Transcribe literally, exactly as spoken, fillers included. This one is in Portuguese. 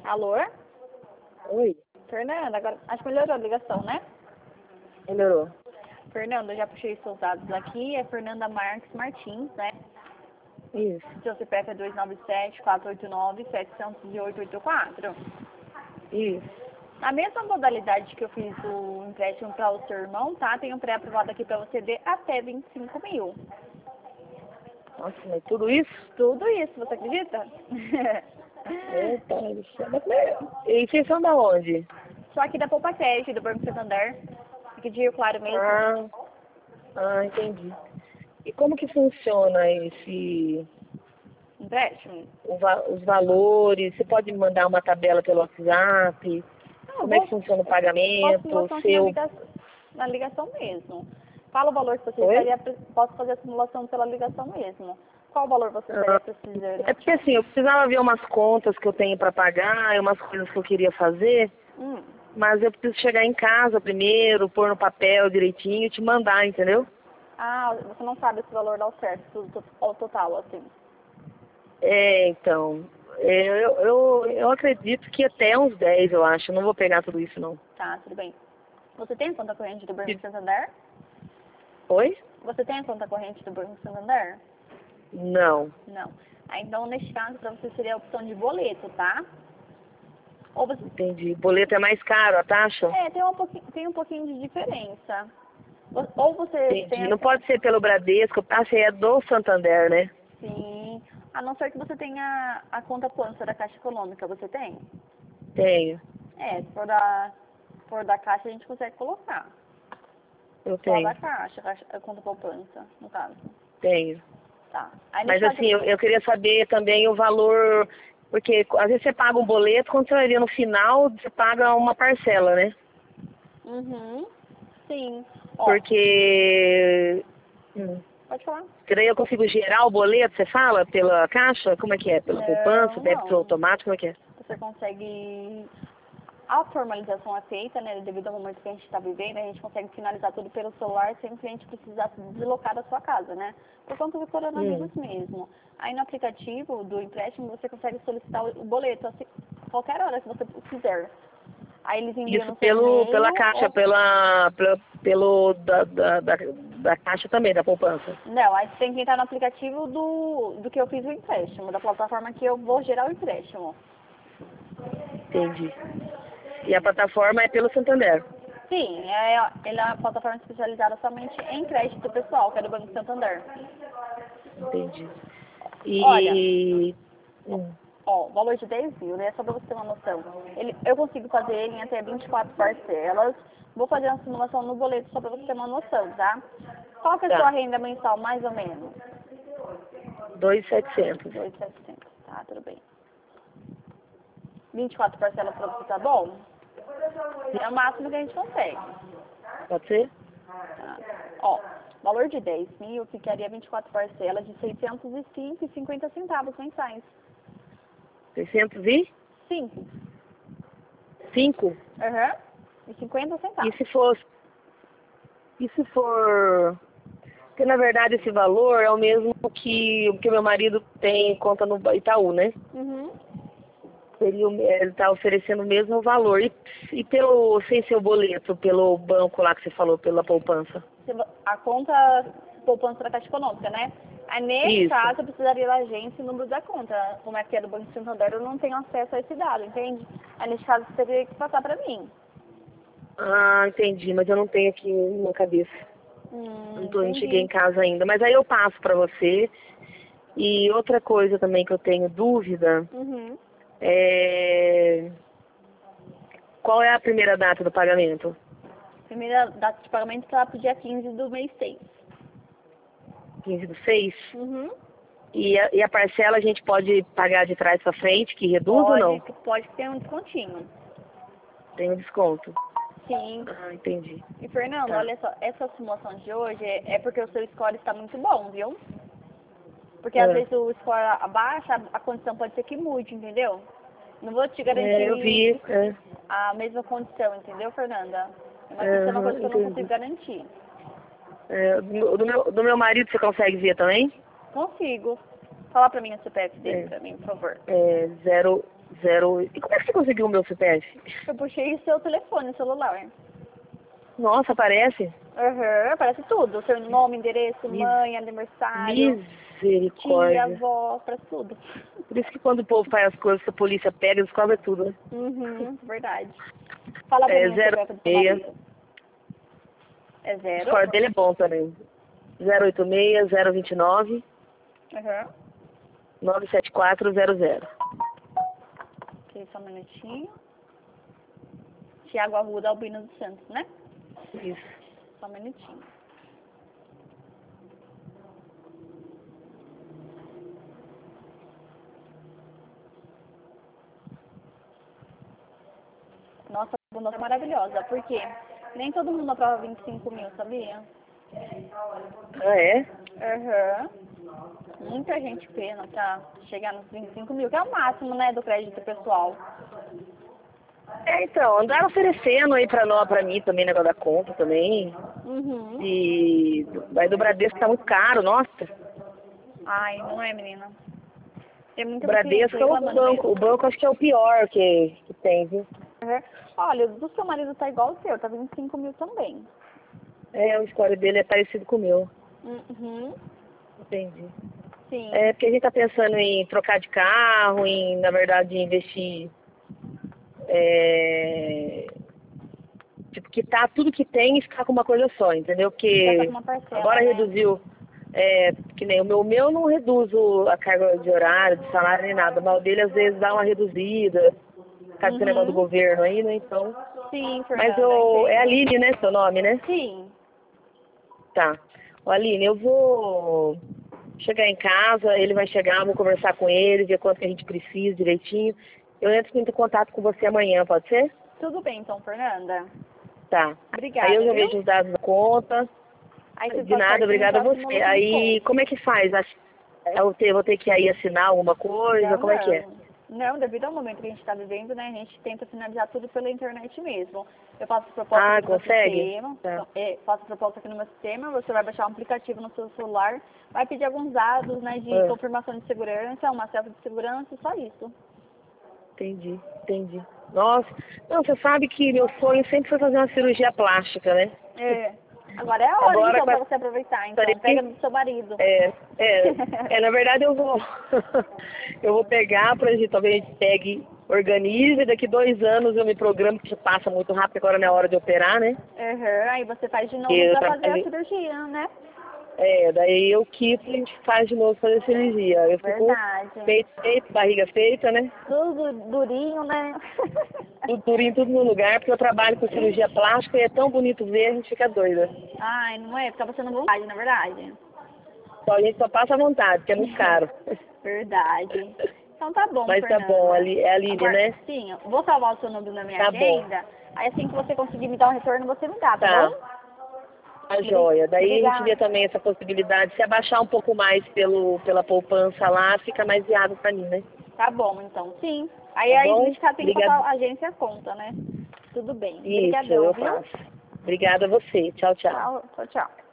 Alô? Oi, Fernanda, agora acho que melhorou a ligação, né? melhorou. Fernanda, eu já puxei seus dados aqui, é Fernanda Marques Martins, né? Isso, Seu C P F é dois nove sete, quatro oito nove, sete zero oito oito quatro. isso. Na mesma modalidade que eu fiz o empréstimo para o seu irmão, tá? Tem um pré-aprovado aqui para você de até vinte e cinco mil. Nossa, mas tudo isso? Tudo isso, você acredita? Eita, do céu. Mas como é- E vocês são da onde? Só aqui da Poupa Cash, do Banco Santander. Aqui de Rio Claro mesmo. Ah, ah, entendi. E como que funciona esse, Empréstimo? o va- os valores? Você pode me mandar uma tabela pelo WhatsApp? Não, eu Como é que vou, funciona o posso pagamento? simulação aqui na Seu... ligação, na ligação mesmo. Fala o valor que você Oi? estaria, pre- posso fazer a simulação pela ligação mesmo. Qual o valor você estaria Ah, precisando? é porque assim, eu precisava ver umas contas que eu tenho para pagar, e umas coisas que eu queria fazer, Hum. mas eu preciso chegar em casa primeiro, pôr no papel direitinho e te mandar, entendeu? Ah, você não sabe esse valor ao certo, tudo to- ao total, assim. É, então, é, eu, eu, eu acredito que até uns dez, eu acho. Eu não vou pegar tudo isso, não. Tá, tudo bem. Você tem a conta corrente do Banco E- Santander? Oi? Você tem a conta corrente do Banco Santander? Não. Não. Ah, então, neste caso, para você seria a opção de boleto, tá? Ou você... Entendi. Boleto é mais caro, a taxa? É, tem um pouquinho, tem um pouquinho de diferença. Ou ou você tem Entendi. a... Não pode ser pelo Bradesco, a taxa é do Santander, né? Sim. A não ser que você tenha a conta Pança da Caixa Econômica, você tem? Tenho. É, se for da, se for da Caixa, a gente consegue colocar. Eu Só da tenho. Caixa, a caixa- a conta poupança, no caso. Tenho. Tá. Aí, nesse Mas caso... assim, eu, eu queria saber também o valor, porque às vezes você paga um boleto, quando você vai ver no final, você paga uma parcela, né? Uhum. Sim. Ó, Porque... Hum. pode falar. Que daí eu consigo gerar o boleto, você fala, pela caixa? Como é que é? Pela poupança, Não, débito não. automático, como é que é? Você consegue... A formalização é feita, né, devido ao momento que a gente está vivendo, a gente consegue finalizar tudo pelo celular sem o cliente precisar se deslocar da sua casa, né? Por conta do Hum. coronavírus mesmo. Aí no aplicativo do empréstimo você consegue solicitar o o boleto assim, qualquer hora que você quiser. Aí eles enviam Isso no seu pelo, pela e-mail caixa, ou... pela, pela, pelo da, da, da, da caixa também, da poupança. Não, aí você tem que entrar no aplicativo do, do que eu fiz o empréstimo, da plataforma que eu vou gerar o empréstimo. Entendi. E a plataforma é pelo Santander. Sim, é, ela é uma plataforma especializada somente em crédito pessoal, que é do Banco Santander. Entendi. Olha, E... Hum. ó, valor de dez mil, né? Só pra você ter uma noção. Ele, eu consigo fazer ele em até vinte e quatro parcelas. Vou fazer uma simulação no boleto só pra você ter uma noção, tá? Qual que é a sua Tá. renda mensal, mais ou menos? dois mil e setecentos. dois mil e setecentos, tá, tudo bem. vinte e quatro parcelas pra você, tá bom? É o máximo que a gente consegue. Pode ser? Tá? Ó, valor de dez mil ficaria vinte e quatro parcelas de seiscentos e cinco e cinquenta centavos mensais. seiscentos e cinco. cinco. Aham. E cinquenta E centavos. se for... E se for... Porque na verdade esse valor é o mesmo que o que meu marido tem conta no Itaú, né? Uhum. Seria, o- ele está oferecendo o mesmo valor. E, e pelo, sem seu boleto, pelo banco lá que você falou, pela poupança? Se vo- A conta poupança da Caixa Econômica, né? Aí, nesse Isso. caso, eu precisaria da agência e o número da conta. Como é que é do Banco Santander, eu não tenho acesso a esse dado, entende? Aí, nesse caso, você teria que passar pra mim. Ah, entendi, mas eu não tenho aqui na cabeça. Hum, Não, tô, não cheguei em entendi. casa ainda. Mas aí eu passo para você. E outra coisa também que eu tenho dúvida Uhum. é... Qual é a primeira data do pagamento? Primeira data de pagamento está pro dia quinze do mês seis. quinze do seis? Uhum. E a, e a parcela a gente pode pagar de trás para frente, que reduz ou Pode, não? pode ter um descontinho. Tem um desconto. Sim. Ah, entendi. E, Fernando, Tá. olha só, essa simulação de hoje é, é porque o seu score está muito bom, viu? Porque às Ah. vezes o score abaixa, a a condição pode ser que mude, entendeu? Não vou te É, eu vi. garantir É. a mesma condição, entendeu, Fernanda? Mas isso é uma Aham, coisa que eu não consigo entendi. garantir. É, do, do meu, do meu marido você consegue ver também? Consigo. Fala pra mim o C P F dele É, pra mim, por favor. é zero Zero... E como é que você conseguiu o meu C P F? Eu puxei o seu telefone, celular. Nossa, aparece? Aham, aparece tudo. Seu nome, endereço, mãe, aniversário, tia, Misericórdia. avó, aparece tudo. Por isso que quando o povo faz as coisas que a polícia pega, eles cobram tudo, né? Uhum, verdade. Fala pra É mim o zero C P F do seu meia. marido. É O zero? score dele é bom também. zero oito seis, zero dois nove, Aham. nove sete quatro zero zero. Ok, só um minutinho. Tiago Arruda Albino dos Santos, né? Isso. Só um minutinho. Nossa, a bunda é maravilhosa. Por quê? Nem todo mundo aprova vinte e cinco mil, sabia? Ah, é? Aham. Muita gente pena pra chegar nos vinte e cinco mil, que é o máximo, né, do crédito pessoal. É, então, andaram oferecendo aí pra nós, pra mim também, negócio da conta também. Uhum. E aí do Bradesco tá muito caro, nossa. Ai, não é, menina? Tem O muita cliente Bradesco é o reclamando banco. O mesmo. banco acho que é o pior que, que tem, viu? Uhum. Olha, o do seu marido tá igual o seu, tá vinte e cinco mil também. É, o score dele é parecido com o meu. Uhum. Entendi. Sim. É porque a gente tá pensando em trocar de carro, em, na verdade, investir. É, tipo, quitar tudo que tem e ficar com uma coisa só, entendeu? Já tá com Porque uma parcela, agora né? reduziu, é, que nem o meu, o meu não reduz o- a carga de horário, de salário nem nada, mas o dele às vezes dá uma reduzida, por causa desse negócio do Uhum. governo aí, né? Então. Sim, Mas Fernanda, eu. É entendo. Aline, né? Seu nome, né? Sim. Tá. Ô, Aline, eu vou chegar em casa, ele vai chegar, vou conversar com ele, ver quanto que a gente precisa direitinho. Eu entro em contato com você amanhã, pode ser? Tudo bem, então, Fernanda. Tá. Aí eu Obrigada, já viu? vejo os dados da conta. Aí você De pode nada, partir no obrigada a próximo você. lucro Aí, ponto. como é que faz? Ass- Eu ter- vou ter que aí assinar alguma coisa? Não, Como é que é? não. Não, devido ao momento que a gente está vivendo, né, a gente tenta finalizar tudo pela internet mesmo. Eu faço proposta Ah, aqui no meu consegue? sistema, Tá. é, faço proposta aqui no meu sistema, você vai baixar um aplicativo no seu celular, vai pedir alguns dados, né, de Ah, confirmação de segurança, uma selfie de segurança, só isso. entendi, entendi. Nossa, não, você sabe que meu sonho sempre foi fazer uma cirurgia plástica, né? É. Agora é a hora, Agora então, com para essa você aproveitar. Então, pega aí, do seu marido. é, é, é, na verdade eu vou, eu vou pegar pra gente, talvez a gente pegue, organize, e daqui dois anos eu me programo, que passa muito rápido, agora não é hora de operar, né? Uhum. Aí você faz de novo Eu para fazer a trabalho, cirurgia, né? é, daí eu quito e a gente faz de novo fazer cirurgia. Eu fico Verdade. peito feito, barriga feita, né? Tudo durinho, né? Tudo durinho, tudo no lugar, porque eu trabalho com cirurgia plástica e é tão bonito ver, a gente fica doida. Ai, não é? Fica passando vontade, na verdade. Só, a gente só passa à vontade, porque é muito caro. Verdade. Então tá bom, Mas tá bom, Fernanda. ali, é a Aline, Agora, né? sim, eu vou salvar o seu número na minha Tá bom, agenda. Aí assim que você conseguir me dar um retorno, você me dá, tá bom? tá. A joia. Daí a gente vê Obrigada. também essa possibilidade. Se abaixar um pouco mais pelo, pela poupança lá, fica mais viável pra mim, né? Tá bom, então, sim. Aí Tá a bom? Identicar tem que Obrigada. passar a agência a conta, né? Tudo bem. Isso, Obrigadão, eu viu? faço. Obrigada a você. Tchau, tchau. Tchau, tchau, tchau.